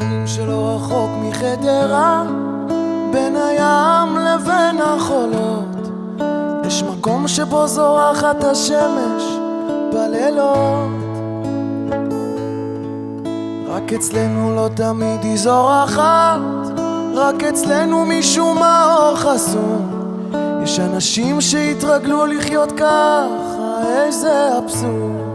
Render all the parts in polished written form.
אומרים שלא רחוק מחדרה, בין הים לבין החולות, יש מקום שבו זורחת השמש בלילות. רק אצלנו לא תמיד היא זורחת, רק אצלנו משום מה אור חסום. יש אנשים שהתרגלו לחיות ככה, איזה אבסורד.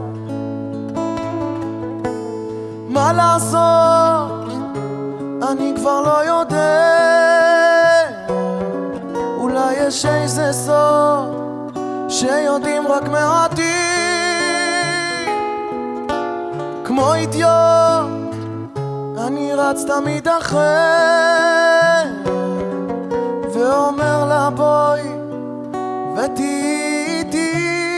מה לעשות, אני כבר לא יודע, אולי יש איזה סוד שיודעים רק מעטים. כמו אידיוט אני רץ תמיד אחרי, ואומר לה בואי ותהיי איתי.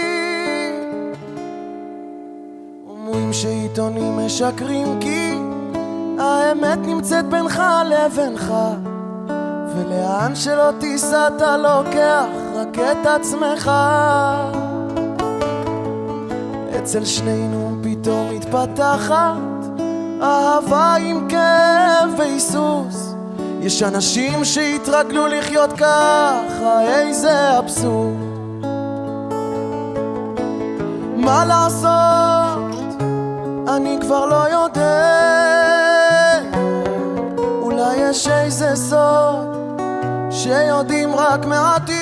אומרים שעיתונים משקרים כי האמת נמצאת בינך לבינך, ולאן שלא תיסע אתה לוקח רק את עצמך. אצל שנינו פתאום מתפתחת אהבה עם כאב והיסוס. יש אנשים שהתרגלו לחיות ככה, איזה אבסורד. מה לעשות, אני כבר לא יודע, אולי יש איזה סוד שיודעים רק מעטים.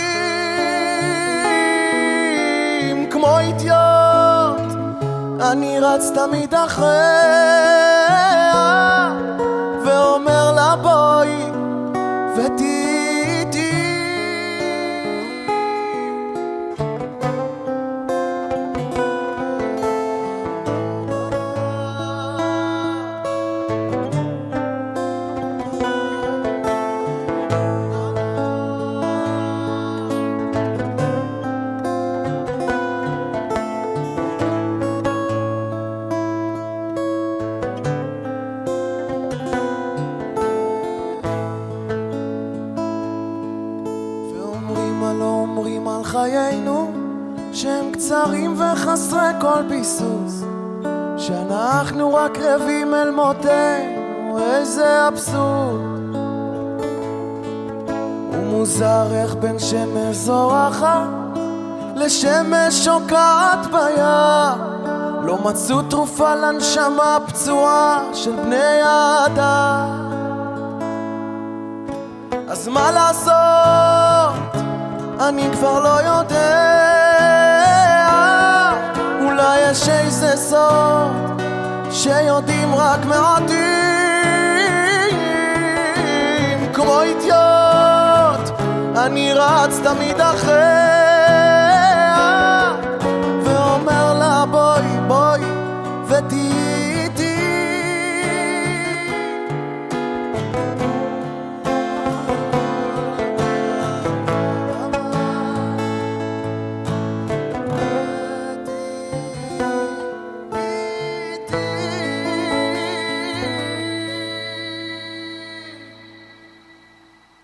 כמו אידיוט אני רץ תמיד אחריה, ואומר לה בואי ותהיי איתי. לא אומרים על חיינו שהם קצרים וחסרי כל ביסוס, שאנחנו רק רבים אל מותנו, איזה אבסורד. ומוזר איך בין שמש זורחת לשמש שוקעת ביער, לא מצאו תרופה לנשמה פצועה של בני האדם. אז מה לעשות, אני כבר לא יודע, אולי יש איזה סוד שיודעים רק מעטים. כמו אידיוט אני רץ תמיד אחרי,